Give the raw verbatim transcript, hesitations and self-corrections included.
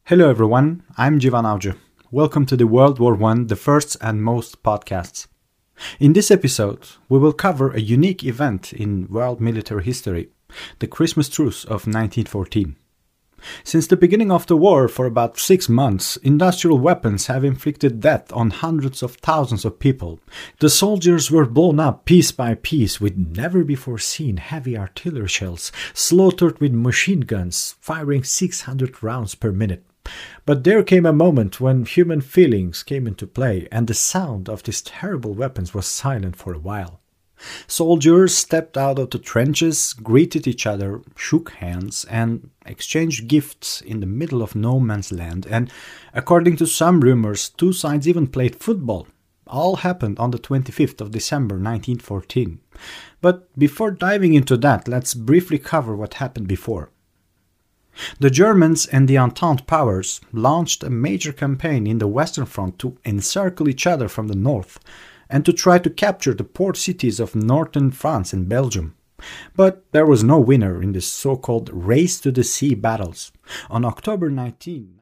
Hello everyone, I'm Jivan Avcı. Welcome to the World War One, the first and most podcasts. In this episode, we will cover a unique event in world military history, the Christmas Truce of nineteen fourteen. Since the beginning of the war for about six months, industrial weapons have inflicted death on hundreds of thousands of people. The soldiers were blown up piece by piece with never-before-seen heavy artillery shells, slaughtered with machine guns, firing six hundred rounds per minute. But there came a moment when human feelings came into play, and the sound of these terrible weapons was silent for a while. Soldiers stepped out of the trenches, greeted each other, shook hands, and exchanged gifts in the middle of no man's land, and according to some rumors, two sides even played football. All happened on the twenty-fifth of December nineteen fourteen. But before diving into that, let's briefly cover what happened before. The Germans and the Entente powers launched a major campaign in the Western Front to encircle each other from the north, and to try to capture the port cities of northern France and Belgium. But there was no winner in this so-called race to the sea battles. On October nineteenth,